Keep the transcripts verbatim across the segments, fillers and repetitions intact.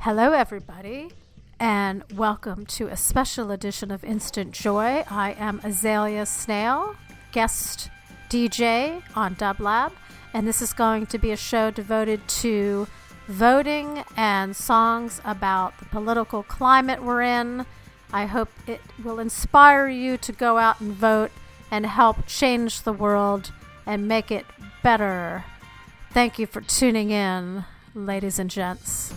Hello, everybody, and welcome to a special edition of Instant Joy. I am Azalea Snail, guest D J on Dublab, and this is going to be a show devoted to voting and songs about the political climate we're in. I hope it will inspire you to go out and vote and help change the world and make it better. Thank you for tuning in, ladies and gents.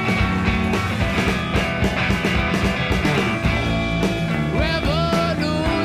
Revolution.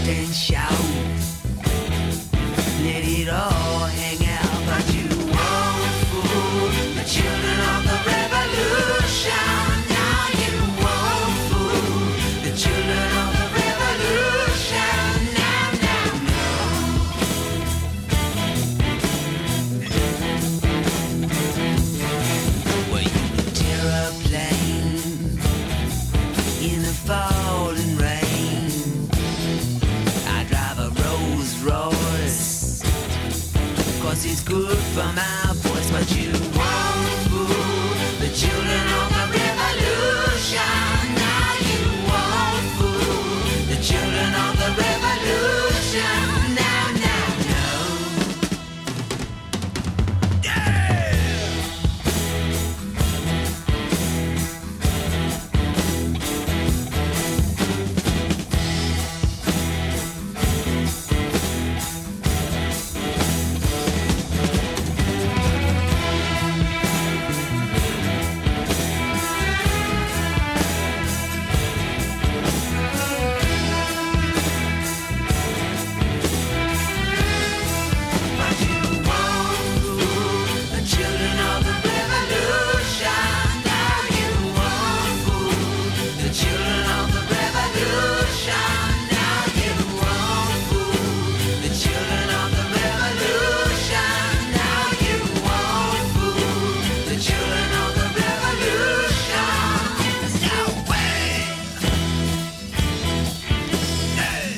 and shout. Let it all hang out, but you won't fool the children of the revolution. Now you won't fool the children of the revolution. Now, now, no. Well, you can tear a plane in the falling rain. I drive a Rolls Royce, cause it's good for my voice. But you won't fool the children of the revolution. Now you won't fool the children of the revolution. Now, now, no. Yeah! But you won't fool the children of the revolution. Now you won't fool the children of the revolution. Now you won't fool the children of the revolution. Now you won't fool the children of the revolution. No way. Hey.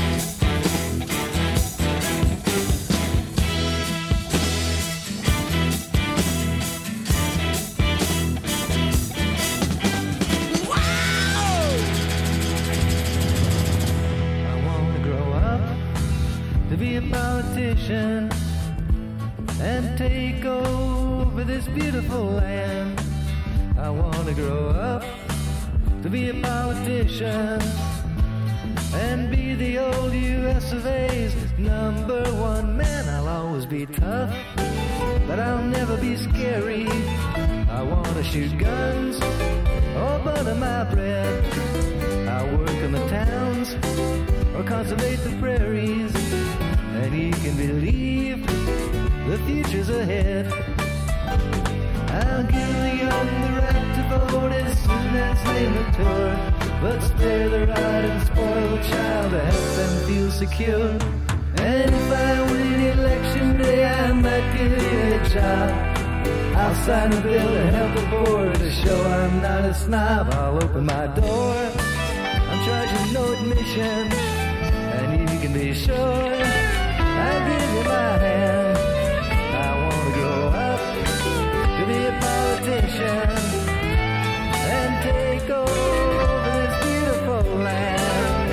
I want to grow up to be a politician and take over this beautiful land. I want to grow up to be a politician and be the old U S of A's number one man. I'll always be tough, but I'll never be scary. I want to shoot guns or butter my bread. I work in the towns or conservate the prairies, and you can believe the future's ahead. I'll give the young the right to vote as soon as they mature, but spare the right and spoil the child to help them feel secure. And if I win election day, I might give you a job. I'll sign a bill to help the poor to show I'm not a snob. I'll open my door, I'm charging no admission, and you can be sure I'll give you my hand. I want to grow up to be a politician and take over this beautiful land.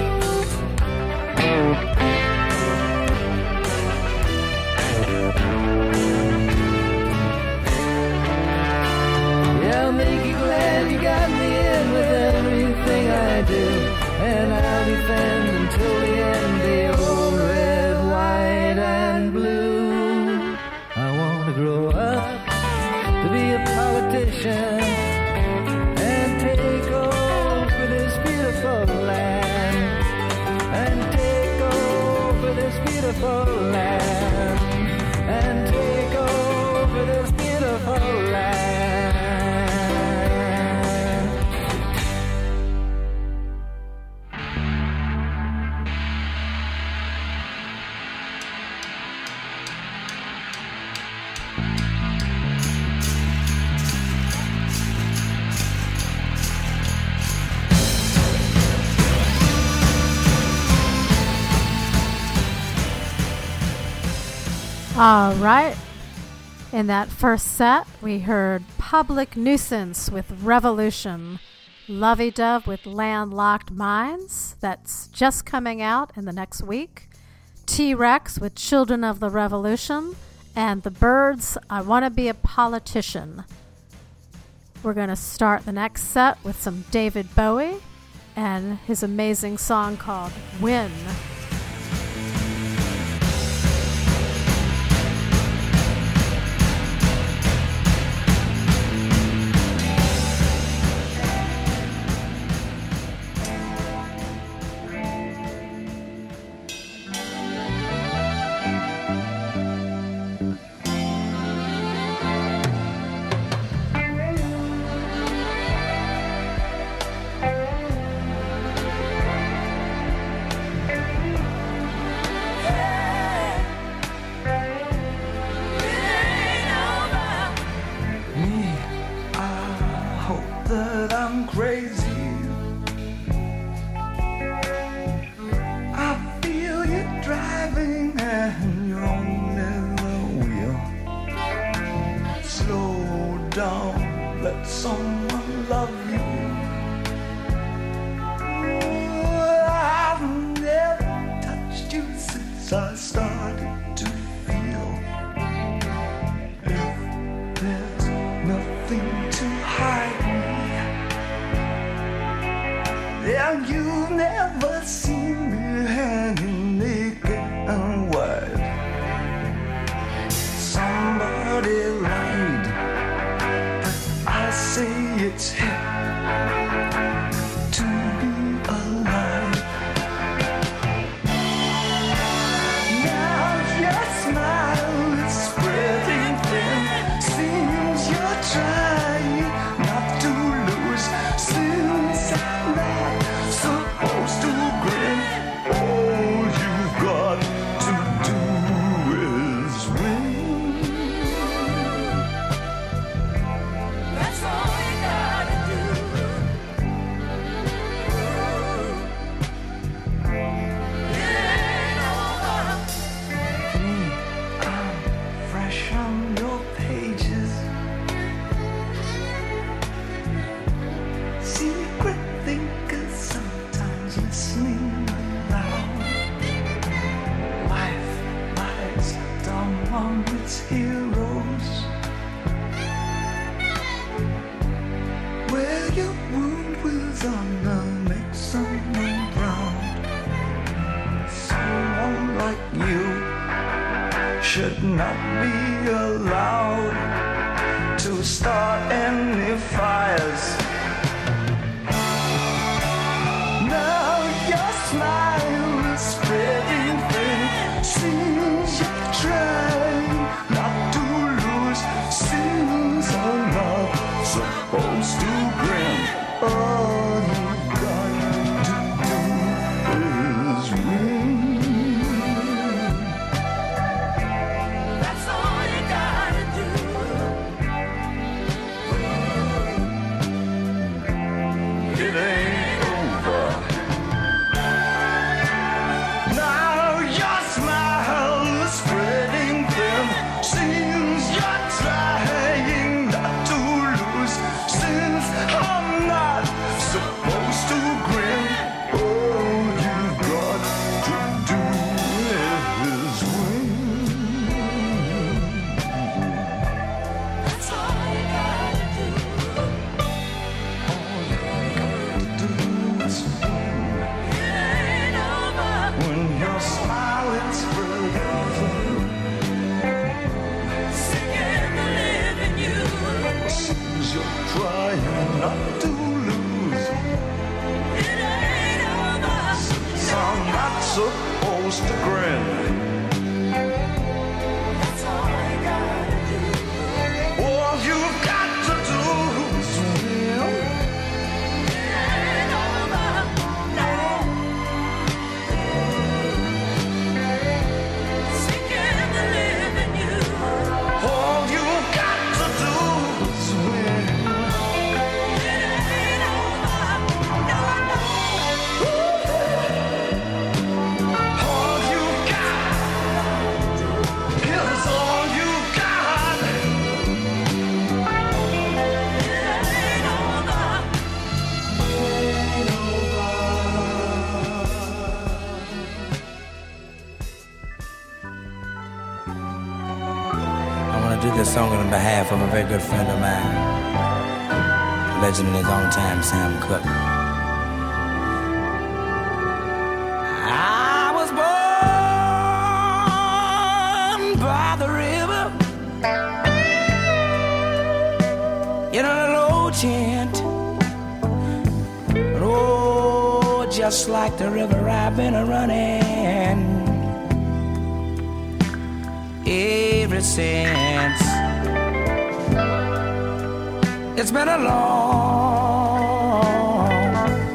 Yeah, I'll make you glad you got me in with everything I do, and I'll defend until the end the old red, white, and blue. I want to grow up to be a politician and take over this beautiful land, and take over this beautiful land, and take over this beautiful land. All right. In that first set, we heard Public Nuisance with Revolution, Lovey Dove with Landlocked Minds, that's just coming out in the next week, T-Rex with Children of the Revolution, and The Byrds, I Want to Be a Politician. We're going to start the next set with some David Bowie and his amazing song called Win. someone love you. Ooh, I've never touched you since I started to feel. If there's nothing to hide me, then you've never seen me hanging naked and wide. Somebody lied, but I say it's hip to be alive. Now your smile is spreading thin. Seems you're trying not to lose. Since I'm not supposed to grin, all you've got to do is win. That's all you gotta do. It ain't over. I'm fresh on your pages. Secret thinkers sometimes listening aloud. Life lies down on its heroes. Where your wound with honor makes someone proud. Someone like you should not be allowed to start any fires. Now your smile is spreading thin. Seems you're trying not to lose. Seems I'm not supposed to grin. All you got to do is win. That's all you gotta do. It ain't over. Now your smile is spreading thin. Seems you're trying not to lose. Since I'm not supposed to grin, all you've got to do is win. That's all you gotta do. All you've got to do is win. It ain't over. When your smile is spreading thin. Sick and living you. Seems you're trying not to lose. It ain't over. So I'm not supposed to grin. That's all you gotta do. All you've got to do is win. It ain't over. No. Sick and living you. All you've got to do is win. It ain't over. No, no. All you've got is all you've got. It ain't over. I want to do this song on behalf of a very good friend of mine, legend in his own time, Sam Cooke. I was born by the river in a little old tent. But oh, just like the river I've been a running ever since. It's been a long,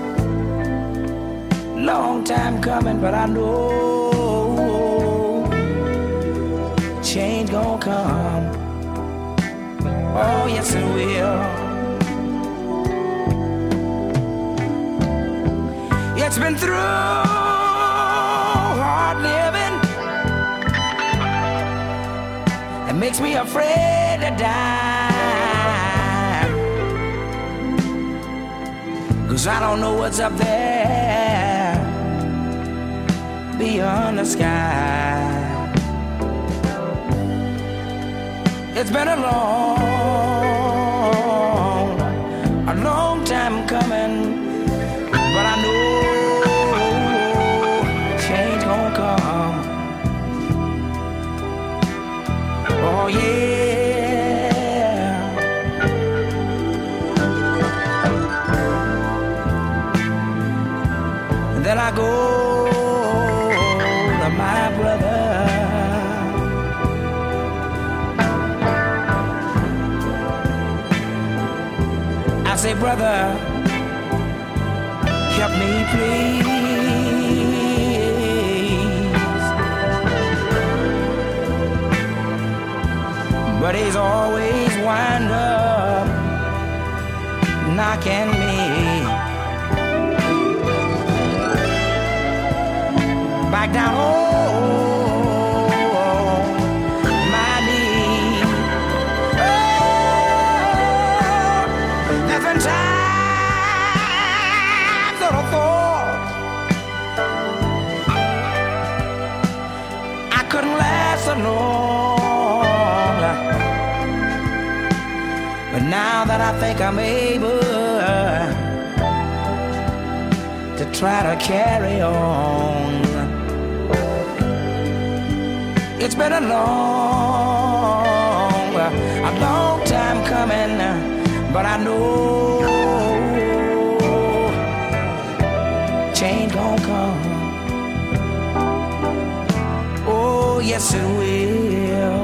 long time coming, but I know change gonna come. Oh, yes it will. It's been through hard living. It makes me afraid to die. 'cause I don't know what's up there beyond the sky. It's been a long, a long time coming, but I know change gonna come. Oh yeah. And then I go to my brother. I say, brother, help me please. But he's always wind up knocking me back down on my knee. Oh, there's been times that I thought I couldn't last so long, but now that I think I'm able to try to carry on. It's been a long, a long time coming, but I know change gon' come. Oh, yes it will.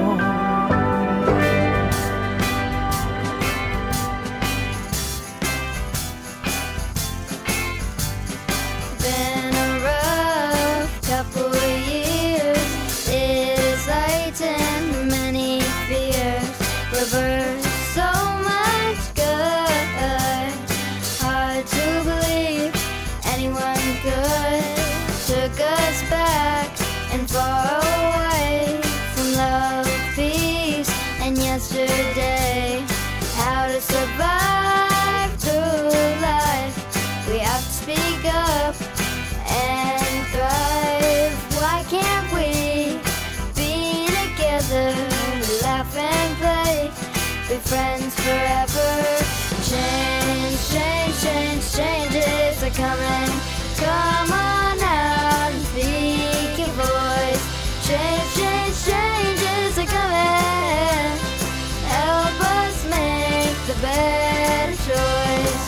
Been a rough couple of years. It is lightened many fears. Reverse so much good. Hard to believe anyone good took us back and far away from love, peace, and yesterday. How to survive through life? We have to speak up and thrive. Why can't we be together, laugh and play, be friends forever? Change, change, change, changes are coming. Come on out and speak your voice. Change, change, changes are coming. Help us make the better choice.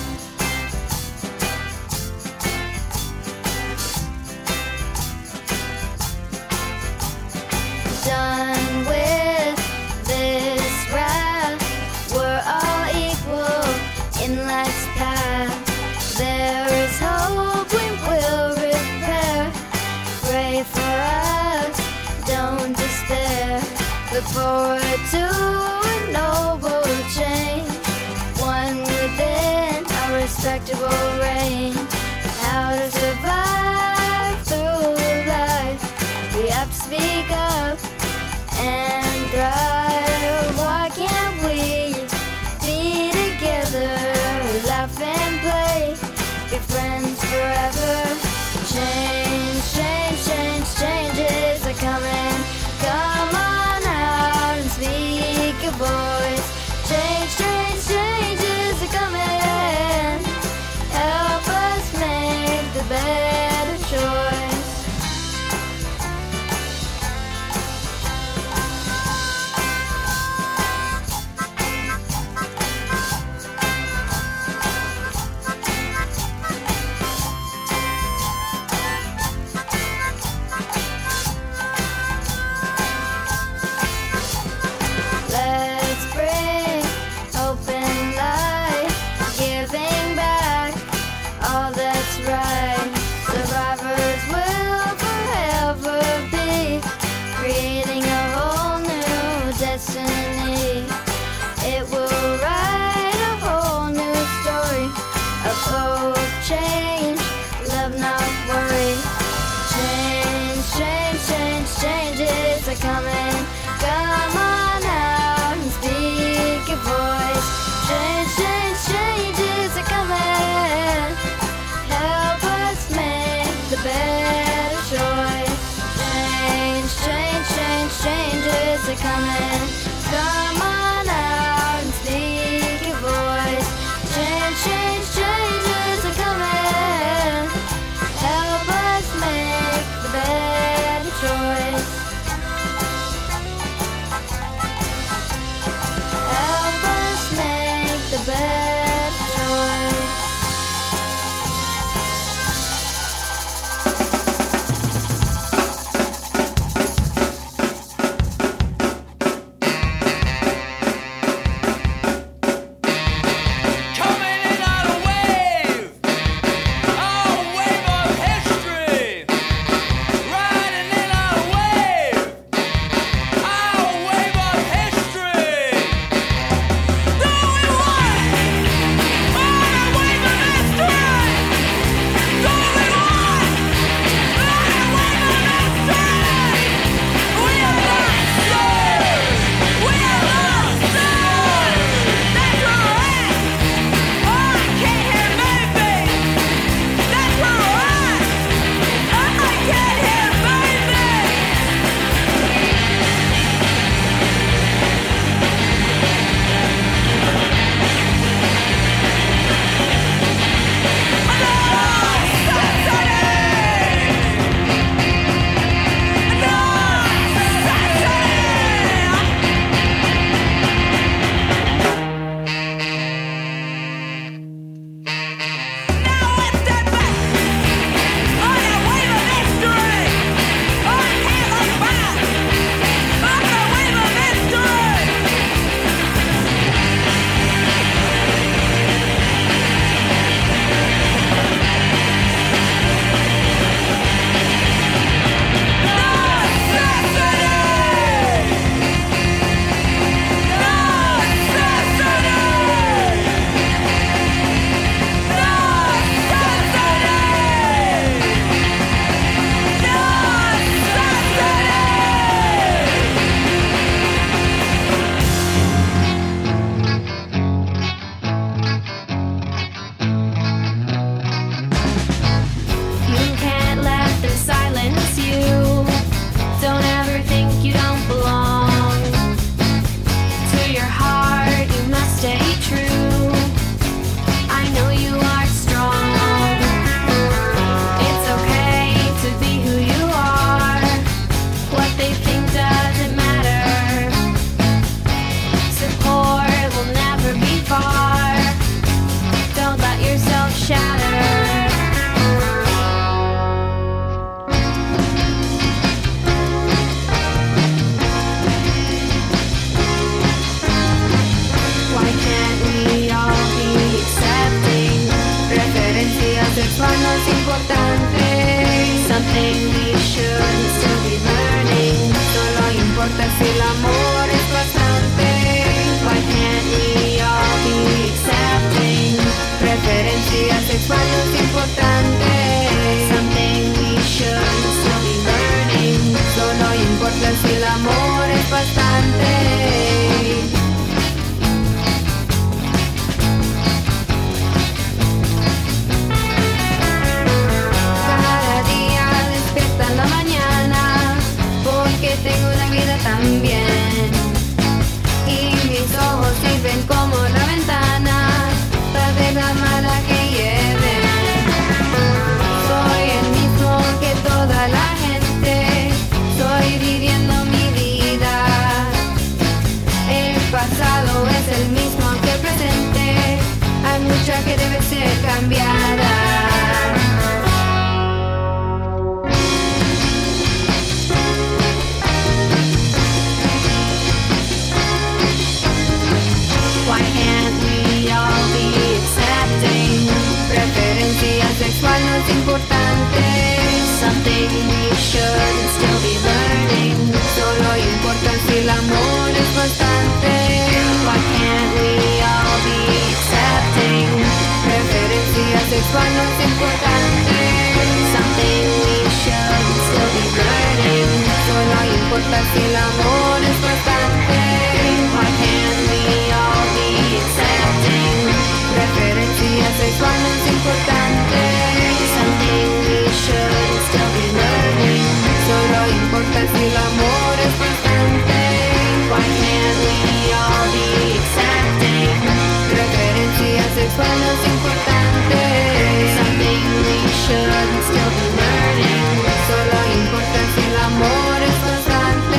Done with this rap. We're all equal in life's path. There is hope, we will repair. Pray for us, don't despair. Look forward to a noble change, one within a respectable range. How to survive through life? We have to speak up and thrive. Why can't we be together, laugh and play, be friends forever? Change, change, change, changes are coming. Come on out and speak your voice. Change, change, changes are coming. Help us make the better choice. Let's bring hope and light, giving back all that's right. Survivors will forever be creating a whole new destiny. It will write a whole new story of hope, change, love, not worry. Change, change, change, changes are coming. Come on out and speak your voice. Change, change, changes are coming. something we should still be learning. Solo importa si el amor es bastante. Why can't we all be accepting? Preferencia sexual no es importante. Something we should still be learning. Solo importa si el amor es bastante. En la mañana, porque tengo una vida también, y mis ojos sirven como la ventana para ver la mala que lleven. Soy el mismo que toda la gente, estoy viviendo mi vida. El pasado es el mismo que el presente, hay mucha que debe ser cambiada. Sexual no es importante. Something we should still be learning. Solo importa si el amor es bastante. Why can't we all be accepting? Preferencia sexual no es importante. Something we should still be learning. Solo importa si el amor es bastante. Why can't we all be accepting? Preferencia sexual no es importante. Something we should still be learning. Solo importa si el amor es bastante. Why can't we all be accepting? Preferencia sexual no es importante. Something we should still be learning. Solo importa si el amor es bastante.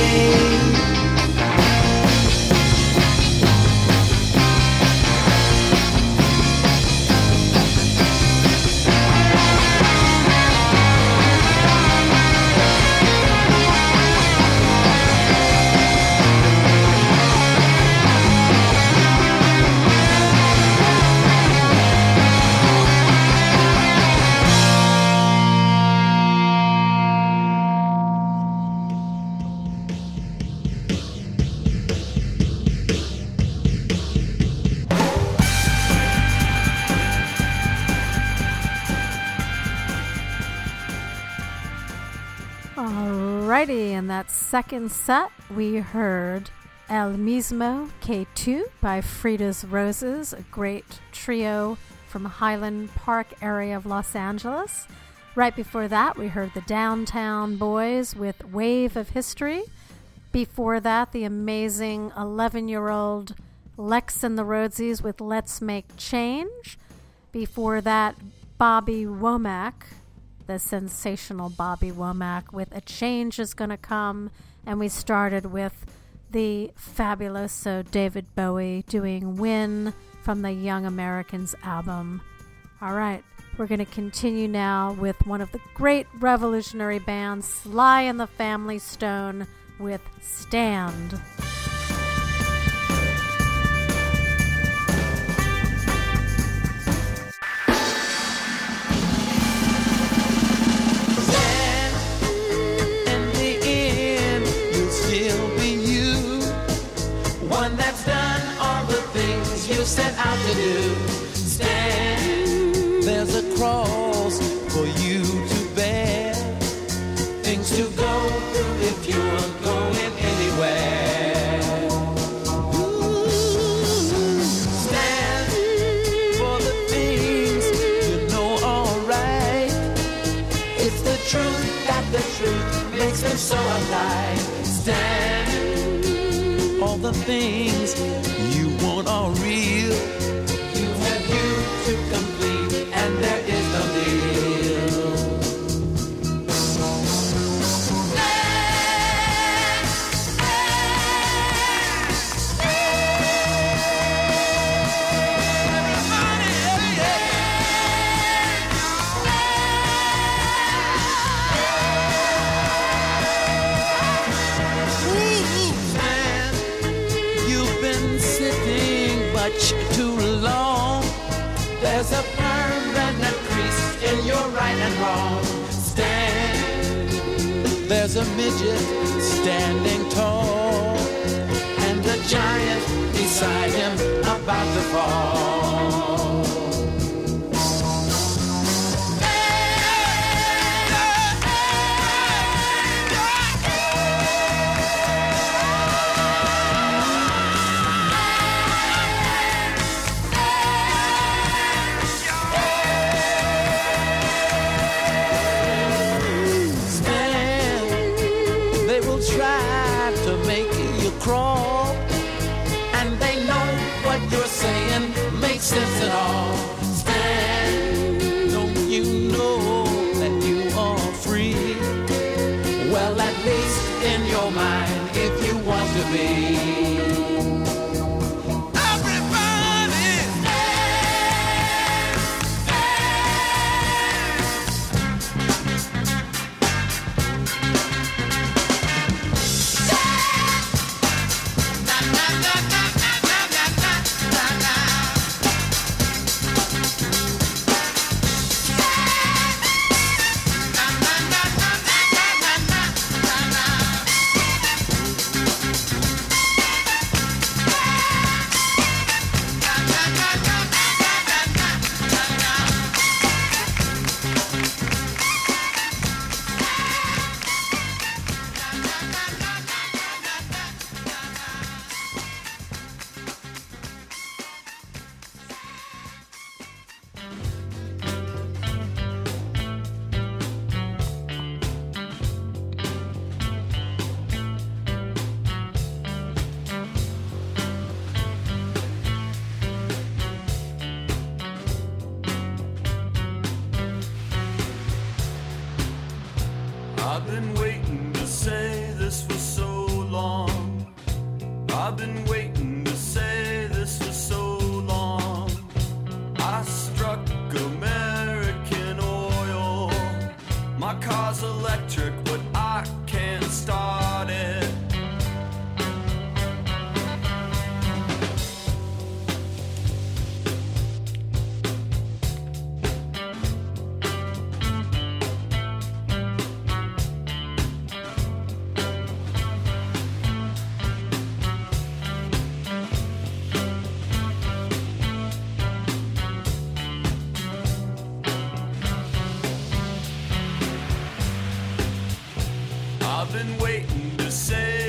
Alrighty, in that second set, we heard El Mismo K two by Frida's Roses, a great trio from Highland Park area of Los Angeles. Right before that, we heard the Downtown Boys with Wave of History. Before that, the amazing eleven-year-old Lex and the Rhodesies with Let's Make Change. Before that, Bobby Womack, the sensational Bobby Womack with A Change Is Gonna Come. And we started with the fabulous so David Bowie doing Win from the Young Americans album. All right, we're going to continue now with one of the great revolutionary bands, Sly and the Family Stone, with Stand. That's done all the things you set out to do. Stand, there's a cross for you to bear, things to go through if you're going anywhere. Ooh, stand for the things you know are right. It's the truth that the truth makes them so alive. Stand. All the things you want are real. You have you to complete, and there is no deal. Too long. There's a permanent crease in your right and wrong. Stand. there's a midget standing tall, and a giant beside him about to fall. Try to make you crawl, and they know what you're saying makes sense at all. Stand, don't you know that you are free? Well, at least in your mind, if you want to be. I've been waiting to say this for so long. I've been waiting to say this for so long. I struck American oil. My car's electric, but I can't start it. I've been waiting to say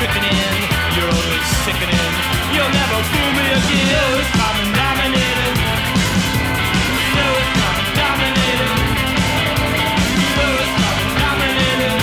trickening. You're only sickening. You'll never fool me again. Lewis Common dominated. Lewis Common dominated. Lewis Common dominated.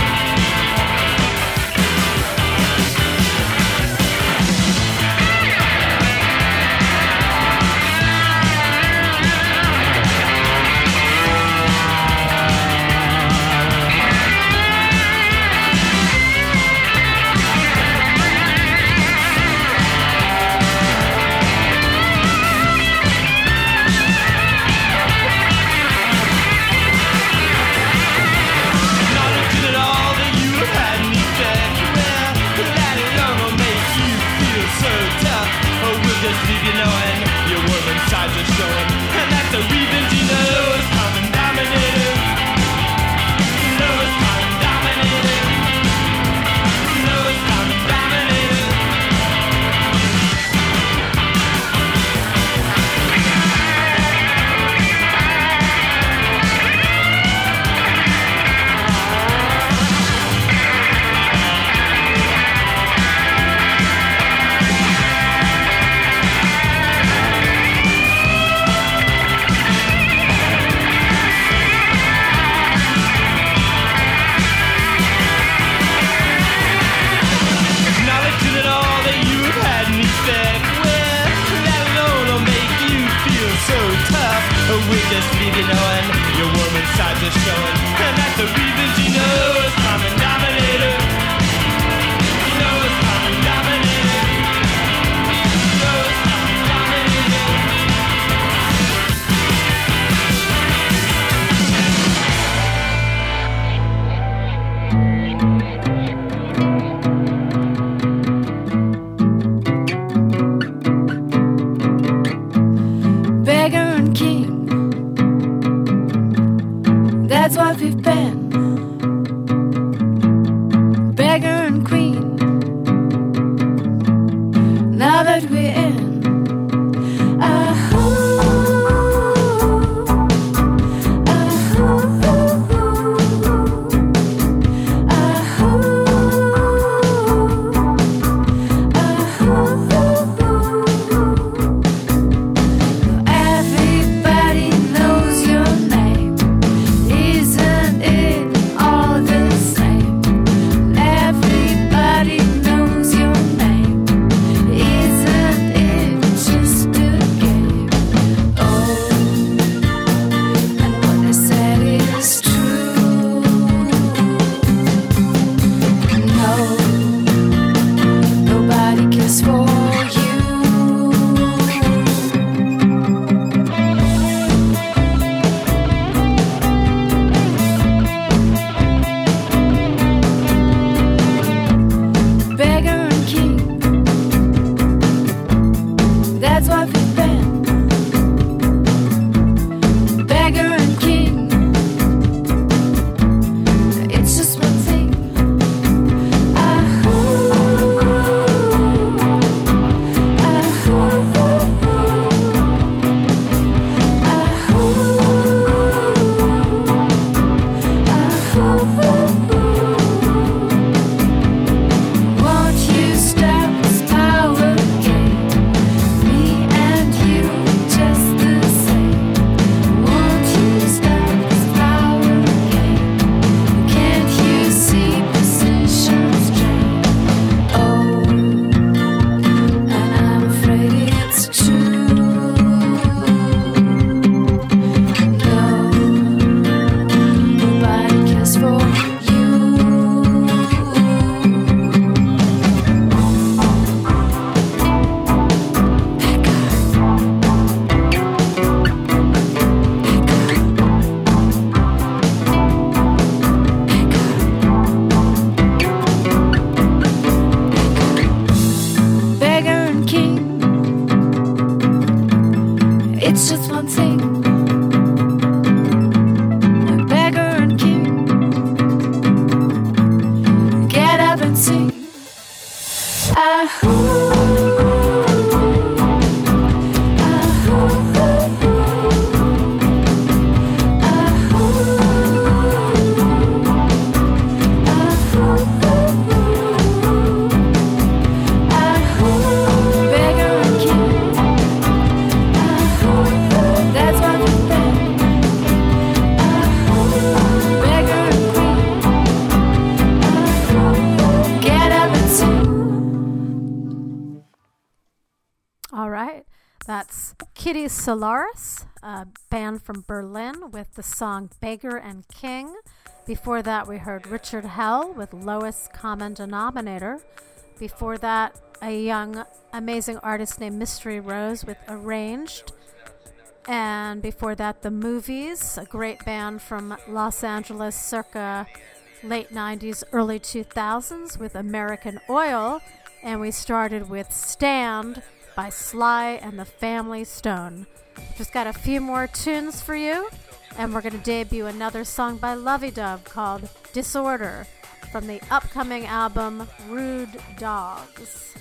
That's Kitty Solaris, a band from Berlin with the song Beggar and King. Before that, we heard Richard Hell with Lowest Common Denominator. Before that, a young, amazing artist named Mystery Rose with Arranged. And before that, The Movies, a great band from Los Angeles circa late nineties, early two thousands with American Oil. And we started with Stand by Sly and the Family Stone. Just got a few more tunes for you, and we're going to debut another song by Lovey Dove called Disorder from the upcoming album Rude Dogs.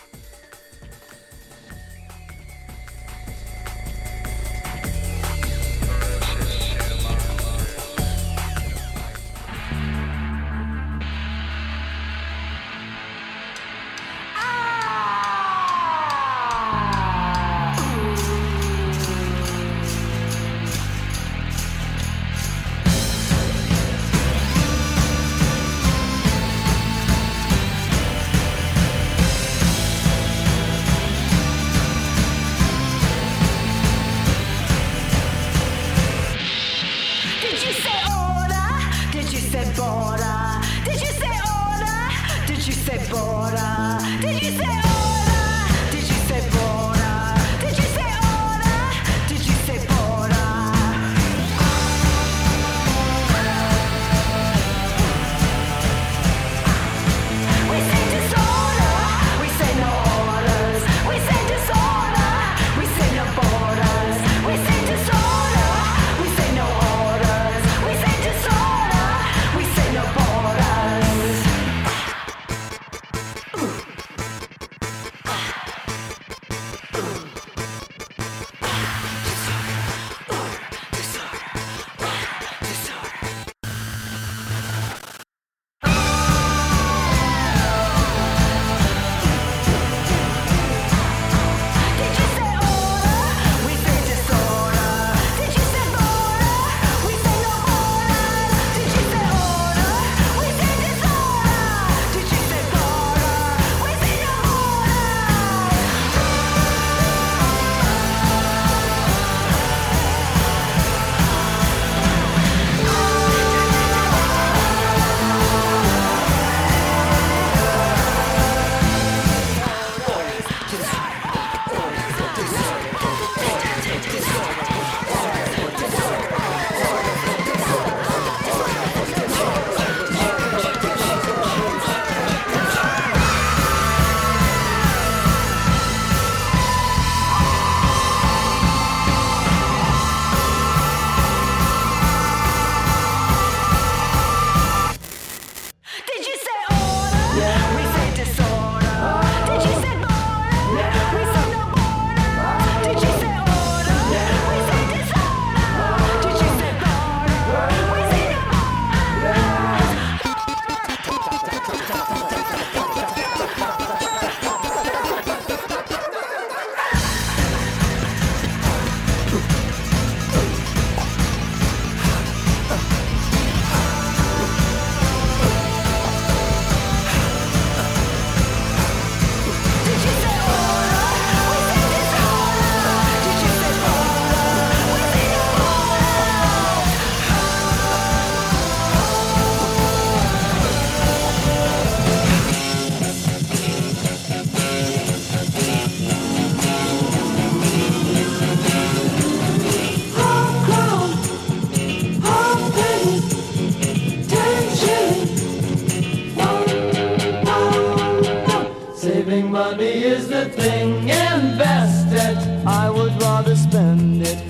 Saving money is the thing, invest it. I would rather spend it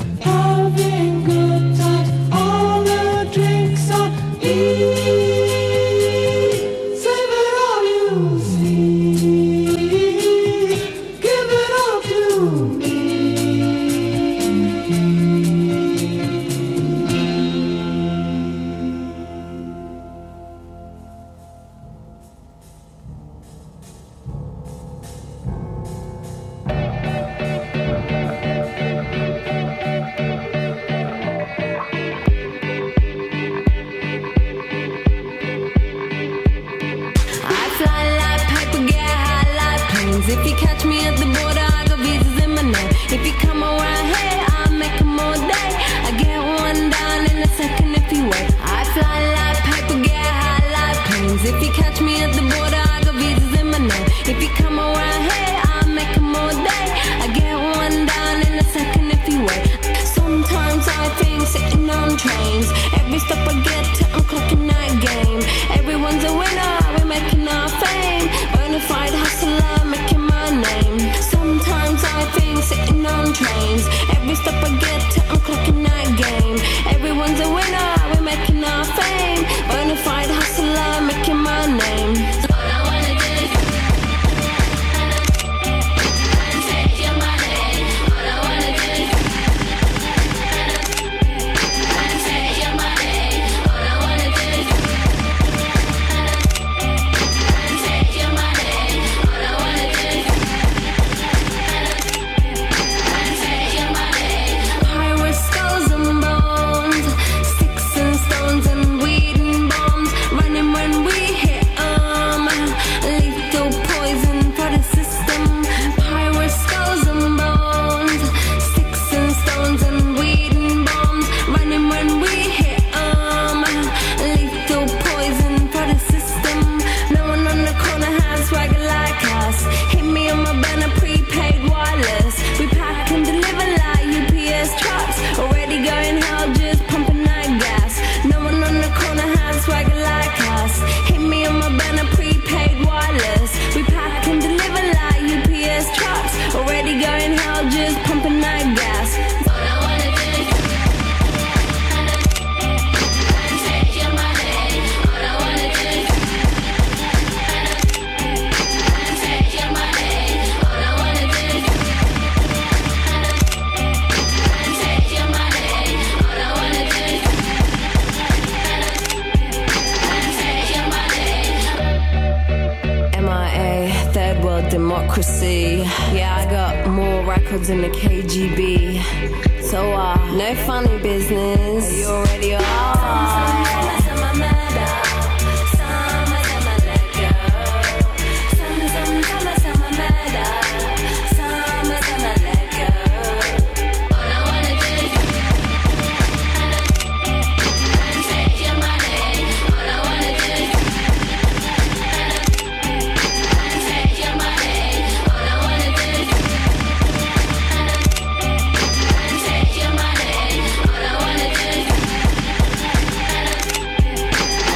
having good times, all the drinks on me. Save it all you see, give it all to me. If you catch me at the border, I got visas in my name. If you come around here, I'll make them all day. I get one down in a second if you wait. I fly like paper, get high like planes. If you catch me at the border, I got visas in my name. If you come around here, I'll make them all day. I get one down in a second if you wait. Sometimes I think sitting on trains. Every step I get to, I'm clocking that game. Everyone's a winner, we're making our fame. Bonafide hustler, making my name. Sometimes I think sitting on trains. Every step I get to, I'm clocking that game. Everyone's a winner, we're making our fame. Bonafide hustler, making my name. All I wanna do is take your money. All I wanna do is take your money. All I wanna do is take your money. All I wanna do is take your money. Pirates, skulls and bones, sticks and stones and weed and bombs. Running when we hit 'em. Lethal poison for the system. Pirates, skulls and bones, sticks and stones and weed and bombs. Running when we hit 'em. Lethal poison for the system. No one on the corner has swagger like us. Hit me on my banner, prepaid wireless. We pack and deliver like U P S trucks. Already going hell, just pumping that gas. No one on the corner has swagger like us. Hit me on my banner, prepaid wireless. We pack and deliver like U P S trucks. Already going hell, just pumping that gas. All I wanna do is take your money. All I wanna do is take your money. All I wanna do is take your money. All I wanna do is take your money. M I A, third world democracy. Yeah, I got more records than the K G B. So, uh, no funny business. You already are. All I wanna do is take your money. All I wanna do is take your money. All I wanna do is take your money. All I wanna do is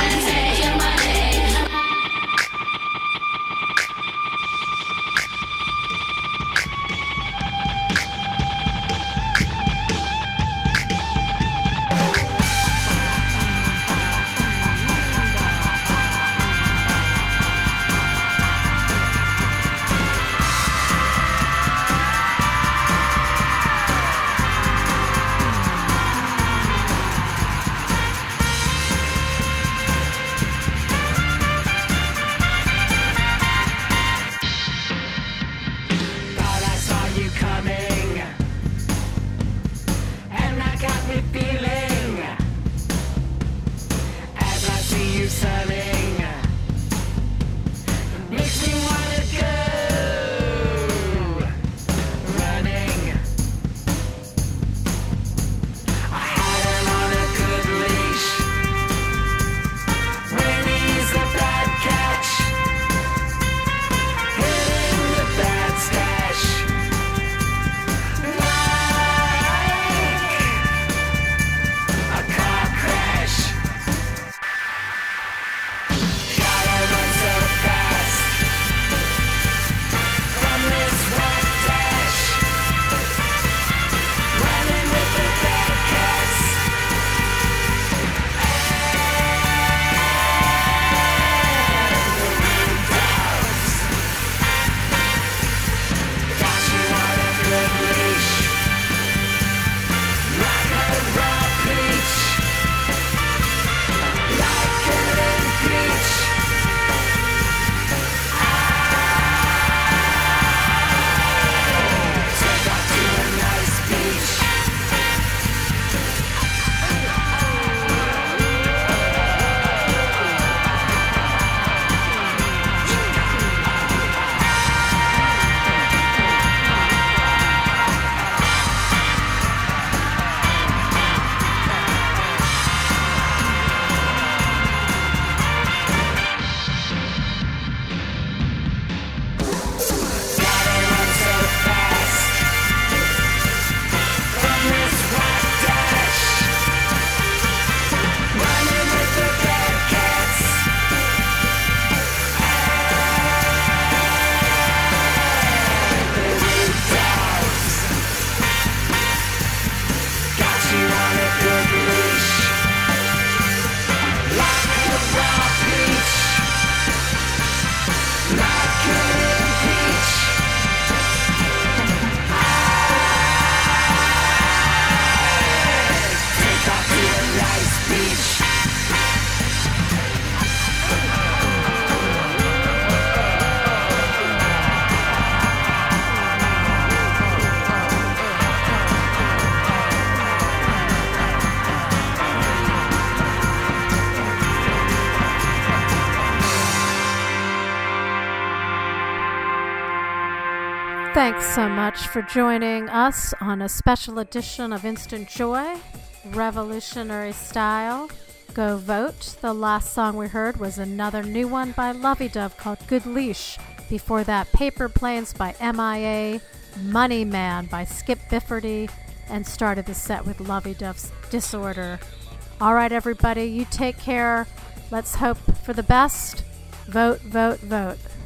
Thanks so much for joining us on a special edition of Instant Joy, Revolutionary Style. Go vote. The last song we heard was another new one by Lovey Dove called Good Leash. Before that, Paper Planes by M I A, Money Man by Skip Bifferty, and started the set with Lovey Dove's Disorder. All right, everybody, you take care. Let's hope for the best. Vote, vote, vote.